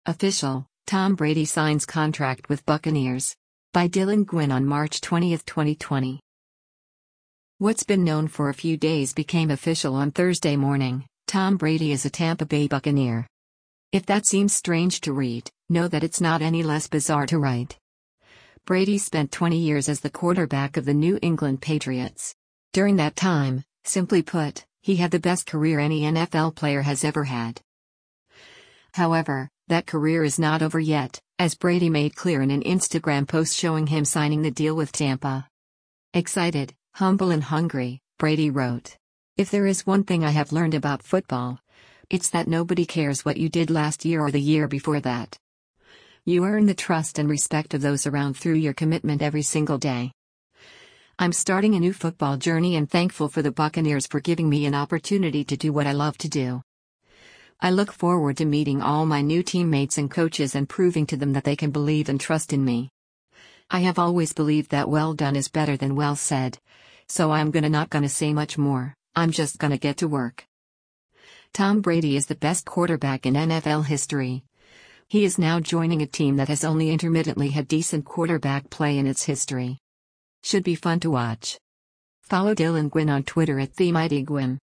Official, Tom Brady signs contract with Buccaneers. By Dylan Gwynn on March 20, 2020. What's been known for a few days became official on Thursday morning. Tom Brady is a Tampa Bay Buccaneer. If that seems strange to read, know that it's not any less bizarre to write. Brady spent 20 years as the quarterback of the New England Patriots. During that time, simply put, he had the best career any NFL player has ever had. However, that career is not over yet, as Brady made clear in an Instagram post showing him signing the deal with Tampa. Excited, humble and hungry, Brady wrote. "If there is one thing I have learned about football, it's that nobody cares what you did last year or the year before that. You earn the trust and respect of those around through your commitment every single day. I'm starting a new football journey and thankful for the Buccaneers for giving me an opportunity to do what I love to do. I look forward to meeting all my new teammates and coaches and proving to them that they can believe and trust in me. I have always believed that well done is better than well said, so I'm not gonna say much more, I'm just gonna get to work." Tom Brady is the best quarterback in NFL history. He is now joining a team that has only intermittently had decent quarterback play in its history. Should be fun to watch. Follow Dylan Gwynn on Twitter @TheMightyGwynn.